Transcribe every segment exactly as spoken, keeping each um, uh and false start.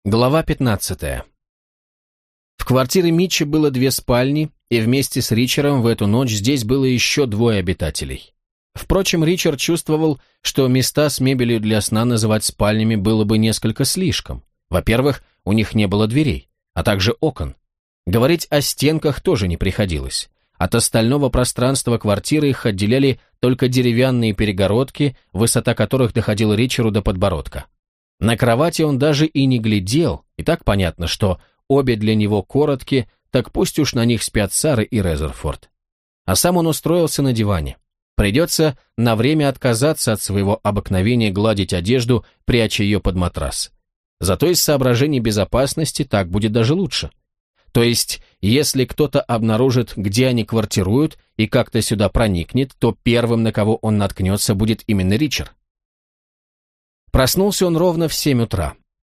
Глава пятнадцатая. В квартире Митча было две спальни, и вместе с Ричером в эту ночь здесь было еще двое обитателей. Впрочем, Ричард чувствовал, что места с мебелью для сна называть спальнями было бы несколько слишком. Во-первых, у них не было дверей, а также окон. Говорить о стенках тоже не приходилось. От остального пространства квартиры их отделяли только деревянные перегородки, высота которых доходила Ричарду до подбородка. На кровати он даже и не глядел, и так понятно, что обе для него короткие, так пусть уж на них спят Сара и Резерфорд. А сам он устроился на диване. Придется на время отказаться от своего обыкновения гладить одежду, пряча ее под матрас. Зато из соображений безопасности так будет даже лучше. То есть, если кто-то обнаружит, где они квартируют, и как-то сюда проникнет, то первым, на кого он наткнется, будет именно Ричард. Проснулся он ровно в семь утра.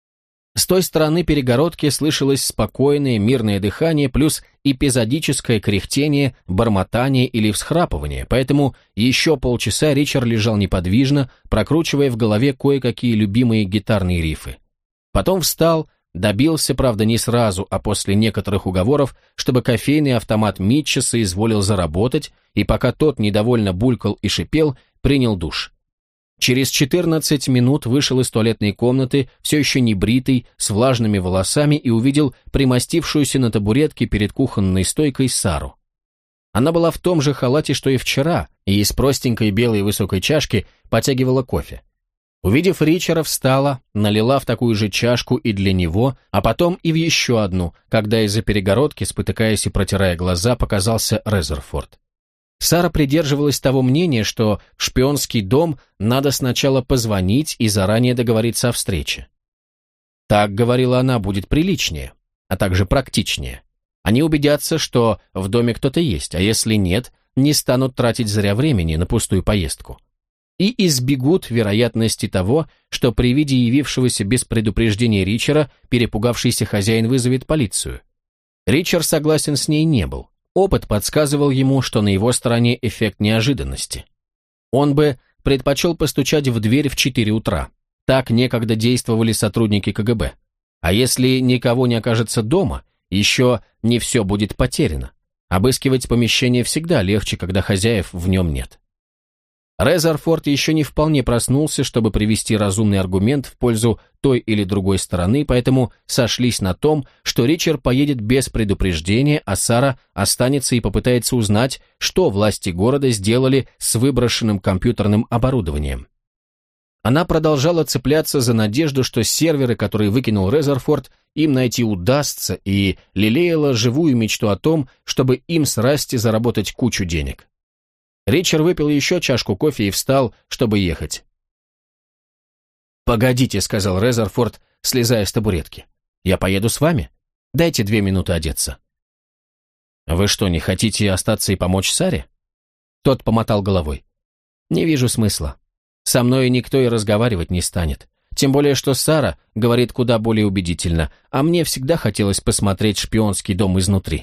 С той стороны перегородки слышалось спокойное, мирное дыхание плюс эпизодическое кряхтение, бормотание или всхрапывание, поэтому еще полчаса Ричард лежал неподвижно, прокручивая в голове кое-какие любимые гитарные рифы. Потом встал, добился, правда, не сразу, а после некоторых уговоров, чтобы кофейный автомат Митча соизволил заработать, и пока тот недовольно булькал и шипел, принял душ. Через четырнадцать минут вышел из туалетной комнаты, все еще не бритый, с влажными волосами, и увидел примостившуюся на табуретке перед кухонной стойкой Сару. Она была в том же халате, что и вчера, и из простенькой белой высокой чашки потягивала кофе. Увидев Ричарда, встала, налила в такую же чашку и для него, а потом и в еще одну, когда из-за перегородки, спотыкаясь и протирая глаза, показался Резерфорд. Сара придерживалась того мнения, что в шпионский дом надо сначала позвонить и заранее договориться о встрече. Так, говорила она, будет приличнее, а также практичнее. Они убедятся, что в доме кто-то есть, а если нет, не станут тратить зря времени на пустую поездку. И избегут вероятности того, что при виде явившегося без предупреждения Ричарда перепугавшийся хозяин вызовет полицию. Ричард согласен с ней не был. Опыт подсказывал ему, что на его стороне эффект неожиданности. Он бы предпочел постучать в дверь в четыре утра. Так некогда действовали сотрудники ка гэ бэ. А если никого не окажется дома, еще не все будет потеряно. Обыскивать помещение всегда легче, когда хозяев в нем нет. Резерфорд еще не вполне проснулся, чтобы привести разумный аргумент в пользу той или другой стороны, поэтому сошлись на том, что Ричард поедет без предупреждения, а Сара останется и попытается узнать, что власти города сделали с выброшенным компьютерным оборудованием. Она продолжала цепляться за надежду, что серверы, которые выкинул Резерфорд, им найти удастся, и лелеяла живую мечту о том, чтобы им с Расти заработать кучу денег. Ричард выпил еще чашку кофе и встал, чтобы ехать. «Погодите», — сказал Резерфорд, слезая с табуретки. «Я поеду с вами. Дайте две минуты одеться». «Вы что, не хотите остаться и помочь Саре?» Тот помотал головой. «Не вижу смысла. Со мной никто и разговаривать не станет. Тем более, что Сара говорит куда более убедительно, а мне всегда хотелось посмотреть шпионский дом изнутри».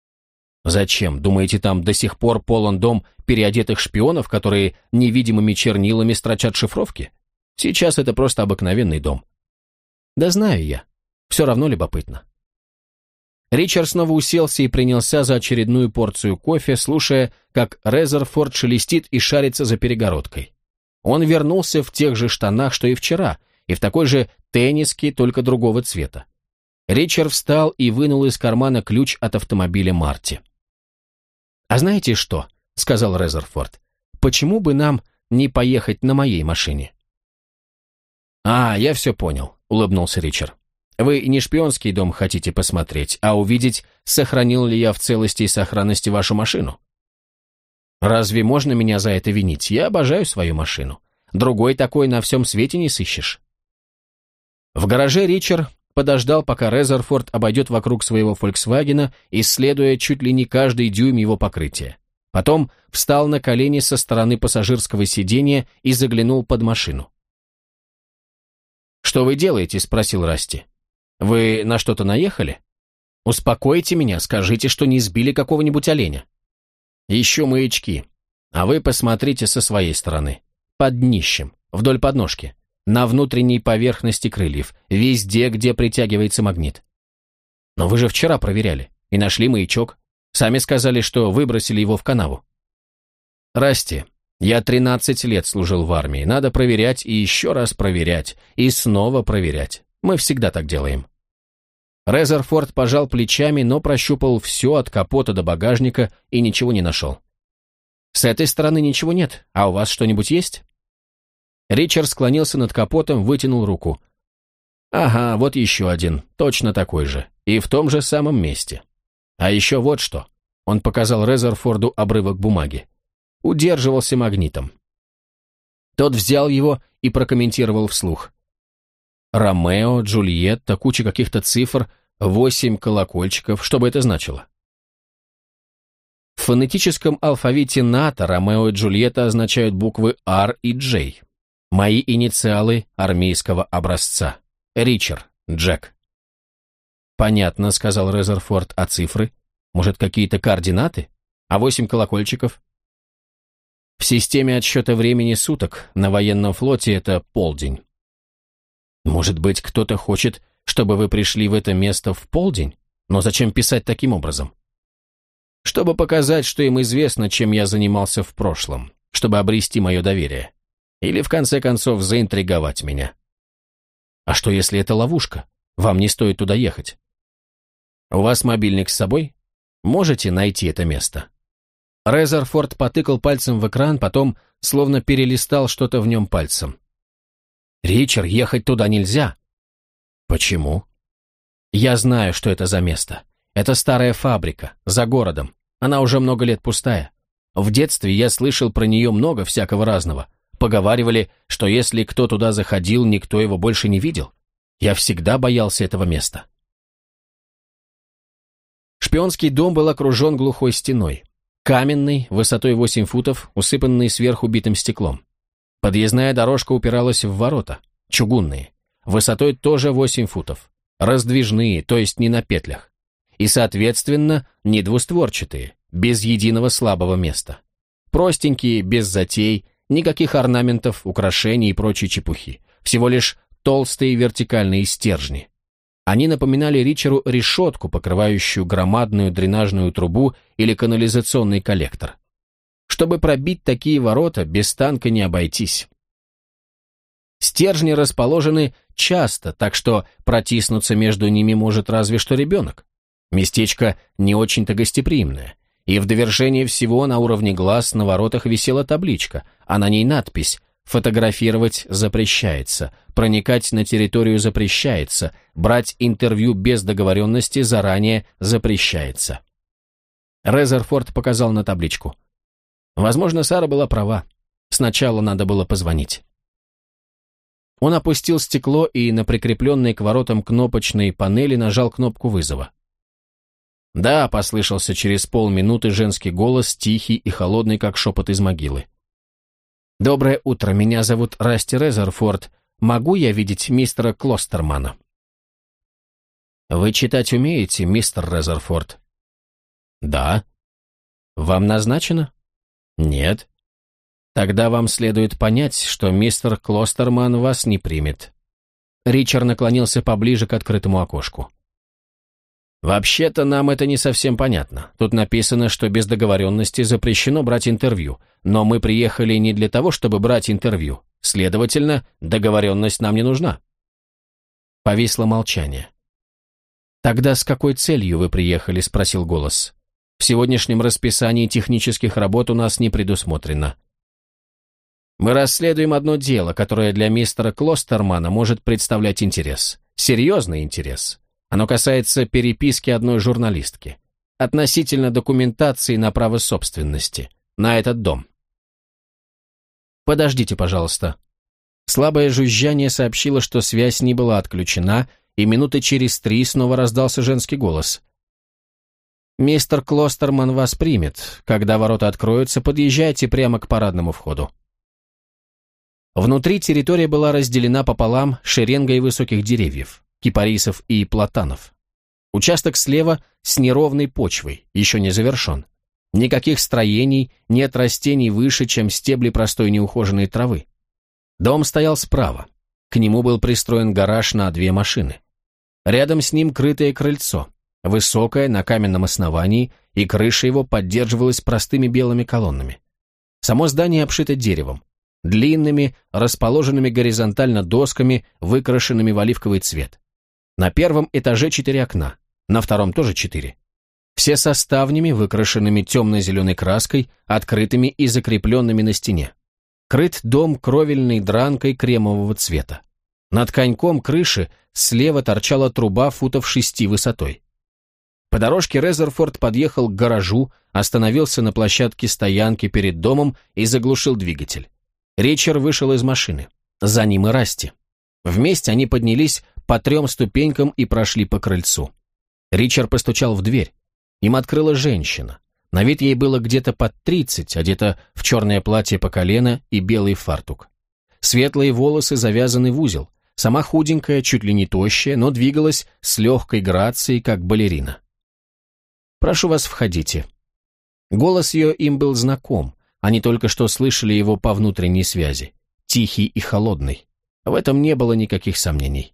«Зачем? Думаете, там до сих пор полон дом переодетых шпионов, которые невидимыми чернилами строчат шифровки? Сейчас это просто обыкновенный дом». «Да знаю я. Все равно любопытно». Ричард снова уселся и принялся за очередную порцию кофе, слушая, как Резерфорд шелестит и шарится за перегородкой. Он вернулся в тех же штанах, что и вчера, и в такой же тенниске, только другого цвета. Ричард встал и вынул из кармана ключ от автомобиля Марти. «А знаете что?» — сказал Резерфорд. «Почему бы нам не поехать на моей машине?» «А, я все понял», — улыбнулся Ричард. «Вы не шпионский дом хотите посмотреть, а увидеть, сохранил ли я в целости и сохранности вашу машину. Разве можно меня за это винить? Я обожаю свою машину. Другой такой на всем свете не сыщешь». В гараже Ричард подождал, пока Резерфорд обойдет вокруг своего «Фольксвагена», исследуя чуть ли не каждый дюйм его покрытия. Потом встал на колени со стороны пассажирского сиденья и заглянул под машину. «Что вы делаете?» — спросил Расти. «Вы на что-то наехали? Успокойте меня, скажите, что не сбили какого-нибудь оленя». «Ищу маячки. А вы посмотрите со своей стороны. Под днищем, вдоль подножки. на внутренней поверхности крыльев, везде, где притягивается магнит. Но вы же вчера проверяли и нашли маячок. Сами сказали, что выбросили его в канаву. Расти, я тринадцать лет служил в армии. Надо проверять и еще раз проверять, и снова проверять. Мы всегда так делаем. Резерфорд пожал плечами, но прощупал все от капота до багажника и ничего не нашел. «С этой стороны ничего нет, а у вас что-нибудь есть?» Ричард склонился над капотом, вытянул руку. «Ага, вот еще один, точно такой же, и в том же самом месте. А еще вот что». Он показал Резерфорду обрывок бумаги. Удерживался магнитом. Тот взял его и прокомментировал вслух. «Ромео, Джульетта, куча каких-то цифр, восемь колокольчиков, что бы это значило?» В фонетическом алфавите НАТО Ромео и Джульетта означают буквы R и J. Мои инициалы армейского образца. Ричард, Джек. «Понятно», — сказал Резерфорд, — «а цифры? Может, какие-то координаты? А восемь колокольчиков?» «В системе отсчета времени суток на военном флоте это полдень». «Может быть, кто-то хочет, чтобы вы пришли в это место в полдень? Но зачем писать таким образом?» «Чтобы показать, что им известно, чем я занимался в прошлом, чтобы обрести мое доверие. Или, в конце концов, заинтриговать меня». «А что, если это ловушка? Вам не стоит туда ехать». «У вас мобильник с собой? Можете найти это место?» Резерфорд потыкал пальцем в экран, потом словно перелистал что-то в нем пальцем. «Ричард, ехать туда нельзя». «Почему?» «Я знаю, что это за место. Это старая фабрика, за городом. Она уже много лет пустая. В детстве я слышал про нее много всякого разного. Поговаривали, что если кто туда заходил, никто его больше не видел. Я всегда боялся этого места». Шпионский дом был окружен глухой стеной. Каменный, высотой восемь футов, усыпанный сверху битым стеклом. Подъездная дорожка упиралась в ворота, чугунные, высотой тоже восемь футов, раздвижные, то есть не на петлях, и, соответственно, не двустворчатые, без единого слабого места. Простенькие, без затей, никаких орнаментов, украшений и прочей чепухи, всего лишь толстые вертикальные стержни. Они напоминали Ричарду решетку, покрывающую громадную дренажную трубу или канализационный коллектор. Чтобы пробить такие ворота, без танка не обойтись. Стержни расположены часто, так что протиснуться между ними может разве что ребенок. Местечко не очень-то гостеприимное. И в довершение всего на уровне глаз на воротах висела табличка, а на ней надпись «Фотографировать запрещается», «Проникать на территорию запрещается», «Брать интервью без договоренности заранее запрещается». Резерфорд показал на табличку. Возможно, Сара была права. Сначала надо было позвонить. Он опустил стекло и на прикрепленной к воротам кнопочной панели нажал кнопку вызова. «Да», — послышался через полминуты женский голос, тихий и холодный, как шепот из могилы. «Доброе утро, меня зовут Расти Резерфорд. Могу я видеть мистера Клостермана?» «Вы читать умеете, мистер Резерфорд?» «Да». «Вам назначено?» «Нет». «Тогда вам следует понять, что мистер Клостерман вас не примет». Ричард наклонился поближе к открытому окошку. «Вообще-то нам это не совсем понятно. Тут написано, что без договоренности запрещено брать интервью, но мы приехали не для того, чтобы брать интервью. Следовательно, договоренность нам не нужна». Повисло молчание. «Тогда с какой целью вы приехали?» — спросил голос. «В сегодняшнем расписании технических работ у нас не предусмотрено». «Мы расследуем одно дело, которое для мистера Клостермана может представлять интерес. Серьезный интерес. Оно касается переписки одной журналистки. Относительно документации на право собственности. На этот дом». «Подождите, пожалуйста». Слабое жужжание сообщило, что связь не была отключена, и минуты через три снова раздался женский голос. «Мистер Клостерман вас примет. Когда ворота откроются, подъезжайте прямо к парадному входу». Внутри территория была разделена пополам шеренгой высоких деревьев, кипарисов и платанов. Участок слева с неровной почвой, еще не завершен. Никаких строений, нет растений выше, чем стебли простой неухоженной травы. Дом стоял справа. К нему был пристроен гараж на две машины. Рядом с ним крытое крыльцо, высокое, на каменном основании, и крыша его поддерживалась простыми белыми колоннами. Само здание обшито деревом, длинными, расположенными горизонтально досками, выкрашенными в оливковый цвет. На первом этаже четыре окна, на втором тоже четыре. Все со ставнями, выкрашенными темно-зеленой краской, открытыми и закрепленными на стене. Крыт дом кровельной дранкой кремового цвета. Над коньком крыши слева торчала труба футов шести высотой. По дорожке Резерфорд подъехал к гаражу, остановился на площадке стоянки перед домом и заглушил двигатель. Ричард вышел из машины. За ним и Расти. Вместе они поднялись по трем ступенькам и прошли по крыльцу. Ричард постучал в дверь. Им открыла женщина. На вид ей было где-то под тридцать, одета в черное платье по колено и белый фартук. Светлые волосы завязаны в узел. Сама худенькая, чуть ли не тощая, но двигалась с легкой грацией, как балерина. «Прошу вас, входите». Голос ее им был знаком. Они только что слышали его по внутренней связи. Тихий и холодный. В этом не было никаких сомнений.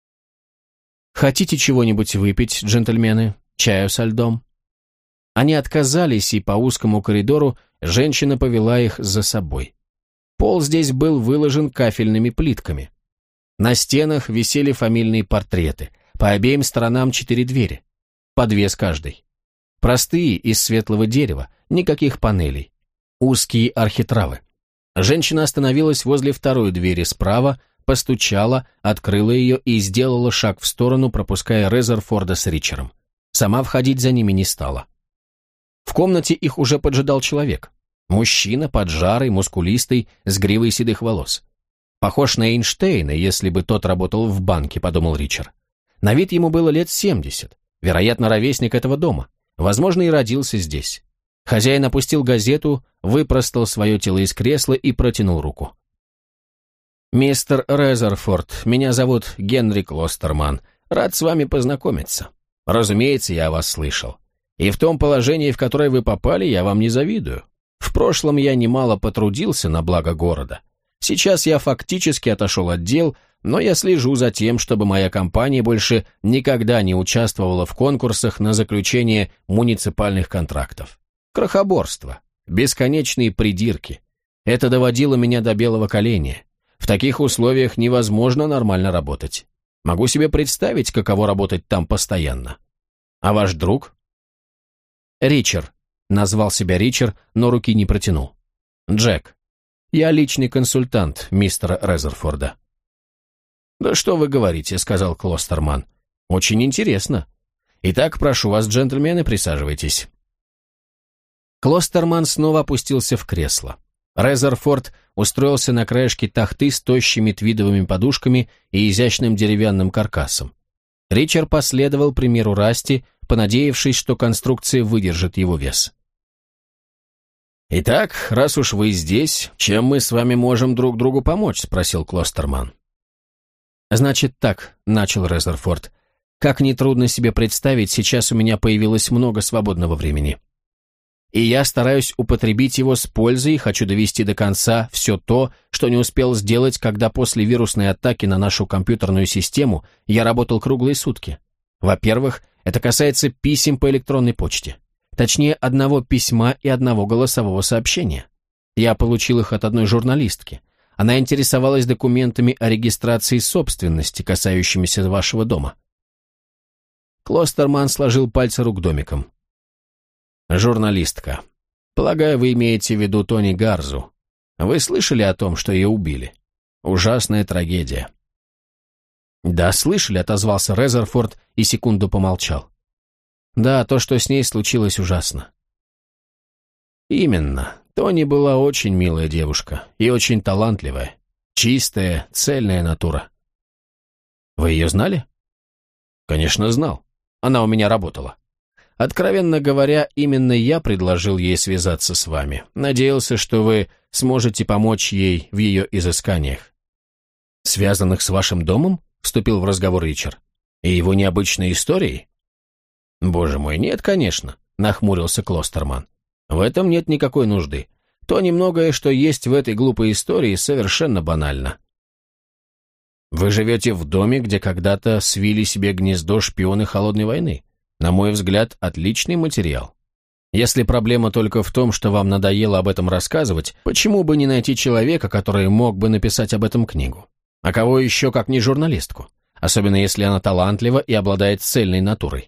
«Хотите чего-нибудь выпить, джентльмены? Чаю со льдом?» Они отказались, и по узкому коридору женщина повела их за собой. Пол здесь был выложен кафельными плитками. На стенах висели фамильные портреты, по обеим сторонам четыре двери, по две с каждой. Простые, из светлого дерева, никаких панелей. Узкие архитравы. Женщина остановилась возле второй двери справа, постучала, открыла ее и сделала шаг в сторону, пропуская Резерфорда с Ричардом. Сама входить за ними не стала. В комнате их уже поджидал человек. Мужчина, поджарый, мускулистый, с гривой седых волос. Похож на Эйнштейна, если бы тот работал в банке, подумал Ричард. На вид ему было лет семьдесят, вероятно, ровесник этого дома. Возможно, и родился здесь. Хозяин опустил газету, выпростал свое тело из кресла и протянул руку. «Мистер Резерфорд, меня зовут Генри Клостерман. Рад с вами познакомиться. Разумеется, я о вас слышал. И в том положении, в которое вы попали, я вам не завидую. В прошлом я немало потрудился на благо города. Сейчас я фактически отошел от дел, но я слежу за тем, чтобы моя компания больше никогда не участвовала в конкурсах на заключение муниципальных контрактов. Крохоборство, бесконечные придирки. Это доводило меня до белого коленя. В таких условиях невозможно нормально работать. Могу себе представить, каково работать там постоянно. А ваш друг?» «Ричард», — назвал себя Ричард, но руки не протянул. «Джек, я личный консультант мистера Резерфорда». «Да что вы говорите», — сказал Клостерман. «Очень интересно. Итак, прошу вас, джентльмены, присаживайтесь». Клостерман снова опустился в кресло. Резерфорд устроился на краешке тахты с тощими твидовыми подушками и изящным деревянным каркасом. Ричард последовал примеру Расти, понадеявшись, что конструкция выдержит его вес. «Итак, раз уж вы здесь, чем мы с вами можем друг другу помочь?» — спросил Клостерман. «Значит так», — начал Резерфорд, — «как нетрудно себе представить, сейчас у меня появилось много свободного времени. И я стараюсь употребить его с пользой и хочу довести до конца все то, что не успел сделать, когда после вирусной атаки на нашу компьютерную систему я работал круглые сутки. Во-первых, это касается писем по электронной почте. Точнее, одного письма и одного голосового сообщения. Я получил их от одной журналистки. Она интересовалась документами о регистрации собственности, касающимися вашего дома». Клостерман сложил пальцы рук домиком. «Журналистка. Полагаю, вы имеете в виду Тони Гарзу. Вы слышали о том, что ее убили? Ужасная трагедия». «Да, слышали», — отозвался Резерфорд и секунду помолчал. «Да, то, что с ней случилось, ужасно». «Именно. Тони была очень милая девушка и очень талантливая. Чистая, цельная натура». «Вы ее знали?» «Конечно, знал. Она у меня работала. Откровенно говоря, именно я предложил ей связаться с вами. Надеялся, что вы сможете помочь ей в ее изысканиях». «Связанных с вашим домом?» — вступил в разговор Ричард. «И его необычной историей?» «Боже мой, нет, конечно», — нахмурился Клостерман. «В этом нет никакой нужды. То немногое, что есть в этой глупой истории, совершенно банально». Вы живете в доме, где когда-то свили себе гнездо шпионы холодной войны. На мой взгляд, отличный материал. Если проблема только в том, что вам надоело об этом рассказывать, почему бы не найти человека, который мог бы написать об этом книгу? А кого еще, как не журналистку? Особенно если она талантлива и обладает цельной натурой.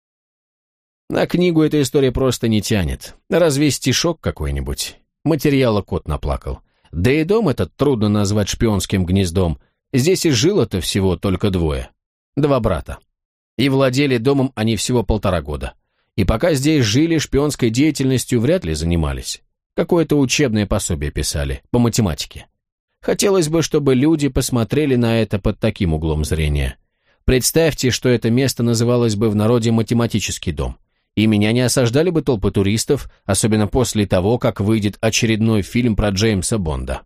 На книгу эта история просто не тянет. Разве стишок какой-нибудь? Материала кот наплакал. Да и дом этот трудно назвать шпионским гнездом. Здесь и жило-то всего только двое. Два брата. И владели домом они всего полтора года. И пока здесь жили, шпионской деятельностью вряд ли занимались. Какое-то учебное пособие писали, по математике. Хотелось бы, чтобы люди посмотрели на это под таким углом зрения. Представьте, что это место называлось бы в народе математический дом. И меня не осаждали бы толпы туристов, особенно после того, как выйдет очередной фильм про Джеймса Бонда.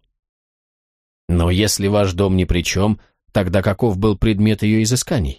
Но если ваш дом ни при чем, тогда каков был предмет ее изысканий?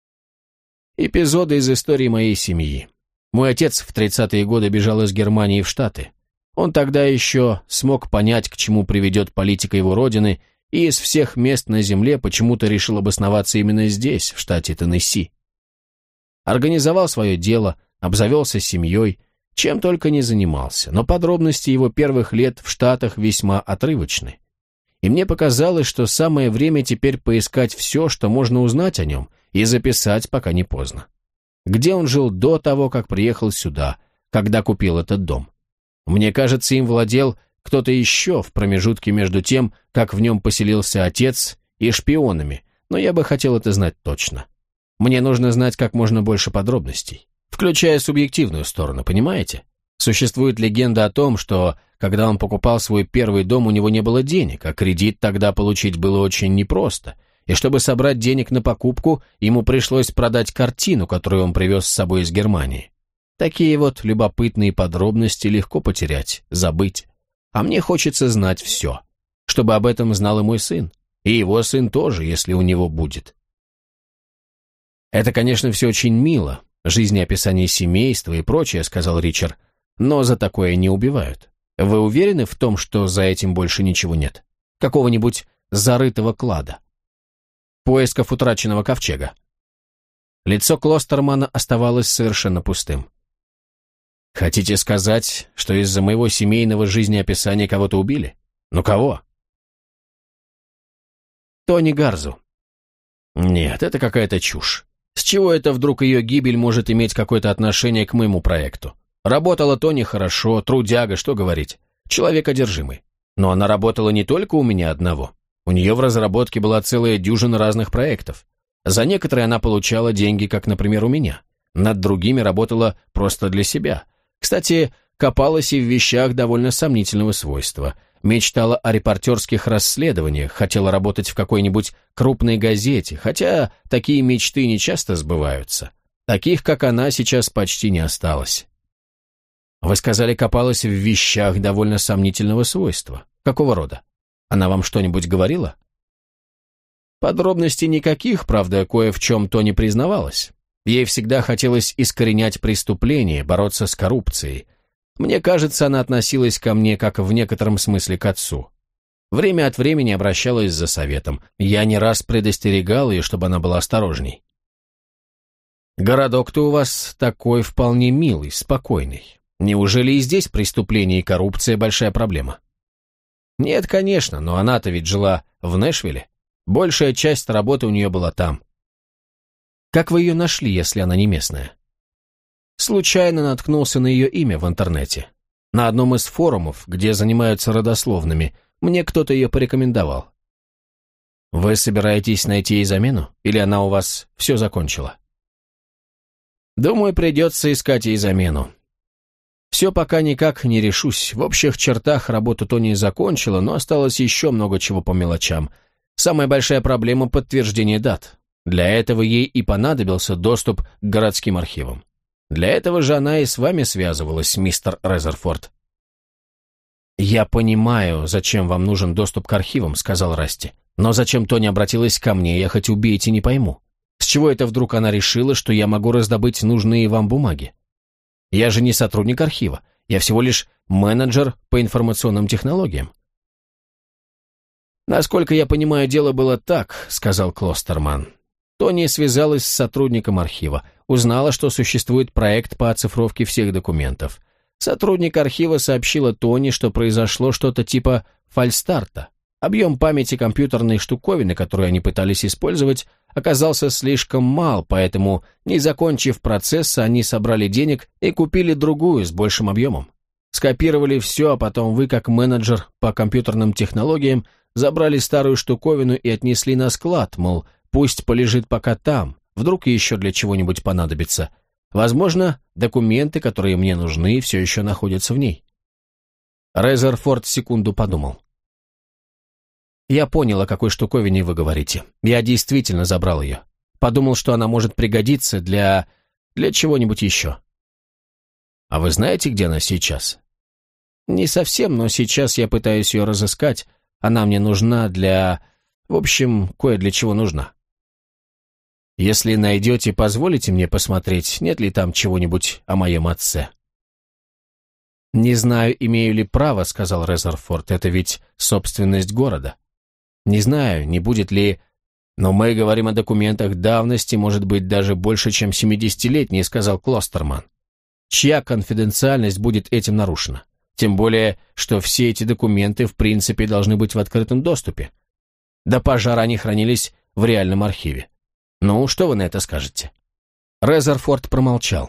Эпизоды из истории моей семьи. Мой отец в тридцатые годы бежал из Германии в Штаты. Он тогда еще смог понять, к чему приведет политика его родины, и из всех мест на земле почему-то решил обосноваться именно здесь, в штате Теннесси. Организовал свое дело, обзавелся семьей, чем только не занимался, но подробности его первых лет в Штатах весьма отрывочны. И мне показалось, что самое время теперь поискать все, что можно узнать о нем, и записать, пока не поздно. Где он жил до того, как приехал сюда, когда купил этот дом? Мне кажется, им владел кто-то еще в промежутке между тем, как в нем поселился отец, и шпионами, но я бы хотел это знать точно. Мне нужно знать как можно больше подробностей, включая субъективную сторону, понимаете? Существует легенда о том, что, когда он покупал свой первый дом, у него не было денег, а кредит тогда получить было очень непросто, и чтобы собрать денег на покупку, ему пришлось продать картину, которую он привез с собой из Германии. Такие вот любопытные подробности легко потерять, забыть. А мне хочется знать все, чтобы об этом знал и мой сын, и его сын тоже, если у него будет. Это, конечно, все очень мило, жизнеописание семейства и прочее, сказал Ричард, но за такое не убивают. Вы уверены в том, что за этим больше ничего нет? Какого-нибудь зарытого клада? Поисков утраченного ковчега? Лицо Клостермана оставалось совершенно пустым. Хотите сказать, что из-за моего семейного жизнеописания кого-то убили? Ну кого? Тони Гарзу. Нет, это какая-то чушь. С чего это вдруг ее гибель может иметь какое-то отношение к моему проекту? Работала Тони хорошо, трудяга, что говорить. Человек одержимый. Но она работала не только у меня одного. У нее в разработке была целая дюжина разных проектов. За некоторые она получала деньги, как, например, у меня. Над другими работала просто для себя. Кстати, копалась и в вещах довольно сомнительного свойства. Мечтала о репортерских расследованиях, хотела работать в какой-нибудь крупной газете, хотя такие мечты не часто сбываются. Таких, как она, сейчас почти не осталось. Вы сказали, копалась в вещах довольно сомнительного свойства. Какого рода? Она вам что-нибудь говорила? Подробностей никаких, правда, кое в чем то не признавалась. Ей всегда хотелось искоренять преступления, бороться с коррупцией. Мне кажется, она относилась ко мне как в некотором смысле к отцу. Время от времени обращалась за советом. Я не раз предостерегал ее, чтобы она была осторожней. Городок-то у вас такой вполне милый, спокойный. Неужели и здесь преступление и коррупция большая проблема? Нет, конечно, но она-то ведь жила в Нэшвилле. Большая часть работы у нее была там. Как вы ее нашли, если она не местная? Случайно наткнулся на ее имя в интернете. На одном из форумов, где занимаются родословными, мне кто-то ее порекомендовал. Вы собираетесь найти ей замену? Или она у вас все закончила? Думаю, придется искать ей замену. Все пока никак не решусь. В общих чертах работу Тони закончила, но осталось еще много чего по мелочам. Самая большая проблема — подтверждение дат. Для этого ей и понадобился доступ к городским архивам. Для этого же она и с вами связывалась, мистер Резерфорд. «Я понимаю, зачем вам нужен доступ к архивам», — сказал Расти. «Но зачем Тони обратилась ко мне, я хоть убейте не пойму. С чего это вдруг она решила, что я могу раздобыть нужные вам бумаги? Я же не сотрудник архива, я всего лишь менеджер по информационным технологиям». «Насколько я понимаю, дело было так», — сказал Клостерман. Тони связалась с сотрудником архива, узнала, что существует проект по оцифровке всех документов. Сотрудник архива сообщила Тони, что произошло что-то типа фальстарта. Объем памяти компьютерной штуковины, которую они пытались использовать, оказался слишком мал, поэтому, не закончив процесс, они собрали денег и купили другую с большим объемом. Скопировали все, а потом вы, как менеджер по компьютерным технологиям, забрали старую штуковину и отнесли на склад, мол, пусть полежит пока там, вдруг еще для чего-нибудь понадобится. Возможно, документы, которые мне нужны, все еще находятся в ней. Резерфорд секунду подумал. «Я понял, о какой штуковине вы говорите. Я действительно забрал ее. Подумал, что она может пригодиться для... для чего-нибудь еще». «А вы знаете, где она сейчас?» «Не совсем, но сейчас я пытаюсь ее разыскать. Она мне нужна для... в общем, кое для чего нужна». «Если найдете, позволите мне посмотреть, нет ли там чего-нибудь о моем отце?» «Не знаю, имею ли право», — сказал Резерфорд, — «это ведь собственность города. Не знаю, не будет ли... Но мы говорим о документах давности, может быть, даже больше, чем семидесятилетней», — сказал Клостерман. «Чья конфиденциальность будет этим нарушена? Тем более, что все эти документы, в принципе, должны быть в открытом доступе. До пожара они хранились в реальном архиве. Ну, что вы на это скажете?» Резерфорд промолчал.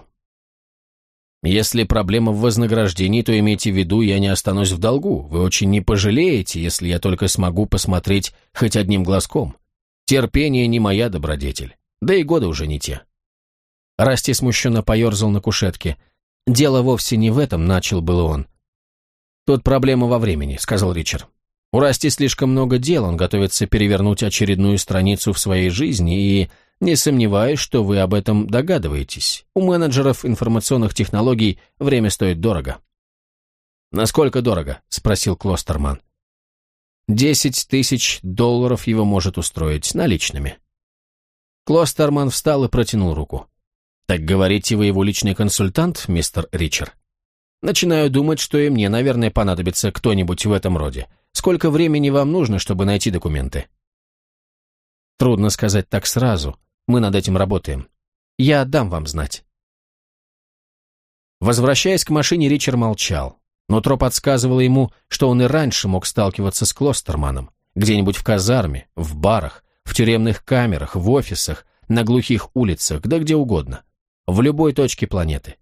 «Если проблема в вознаграждении, то имейте в виду, я не останусь в долгу. Вы очень не пожалеете, если я только смогу посмотреть хоть одним глазком. Терпение не моя добродетель, да и годы уже не те». Расти смущенно поерзал на кушетке. «Дело вовсе не в этом», — начал было он. «Тут проблема во времени», — сказал Ричард. «У Расти слишком много дел, он готовится перевернуть очередную страницу в своей жизни, и не сомневаюсь, что вы об этом догадываетесь. У менеджеров информационных технологий время стоит дорого». «Насколько дорого?» — спросил Клостерман. «Десять тысяч долларов его может устроить наличными». Клостерман встал и протянул руку. «Так говорите, вы его личный консультант, мистер Ричард?» «Начинаю думать, что и мне, наверное, понадобится кто-нибудь в этом роде. Сколько времени вам нужно, чтобы найти документы?» «Трудно сказать так сразу. Мы над этим работаем. Я дам вам знать». Возвращаясь к машине, Ричард молчал. Нутро подсказывало ему, что он и раньше мог сталкиваться с Клостерманом. Где-нибудь в казарме, в барах, в тюремных камерах, в офисах, на глухих улицах, да где угодно. В любой точке планеты.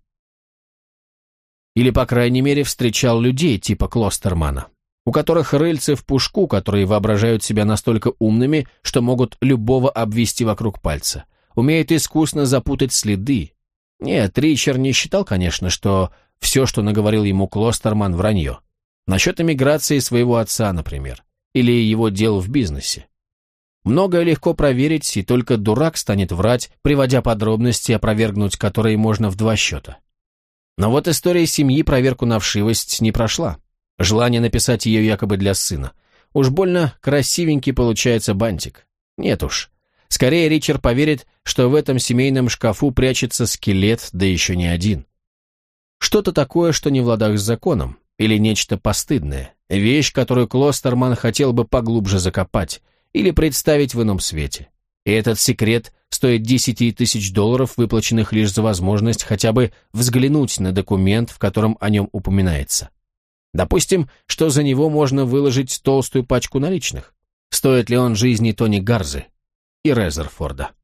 Или, по крайней мере, встречал людей типа Клостермана, у которых рыльце в пушку, которые воображают себя настолько умными, что могут любого обвести вокруг пальца, умеют искусно запутать следы. Нет, Ричард не считал, конечно, что все, что наговорил ему Клостерман, вранье. Насчет эмиграции своего отца, например, или его дел в бизнесе. Многое легко проверить, и только дурак станет врать, приводя подробности, опровергнуть которые можно в два счета. Но вот история семьи проверку на вшивость не прошла. Желание написать ее якобы для сына. Уж больно красивенький получается бантик. Нет уж. Скорее Ричард поверит, что в этом семейном шкафу прячется скелет, да еще не один. Что-то такое, что не в ладах с законом, или нечто постыдное, вещь, которую Клостерман хотел бы поглубже закопать, или представить в ином свете. И этот секрет стоит десять тысяч долларов, выплаченных лишь за возможность хотя бы взглянуть на документ, в котором о нем упоминается. Допустим, что за него можно выложить толстую пачку наличных. Стоит ли он жизни Тони Гарзы и Резерфорда?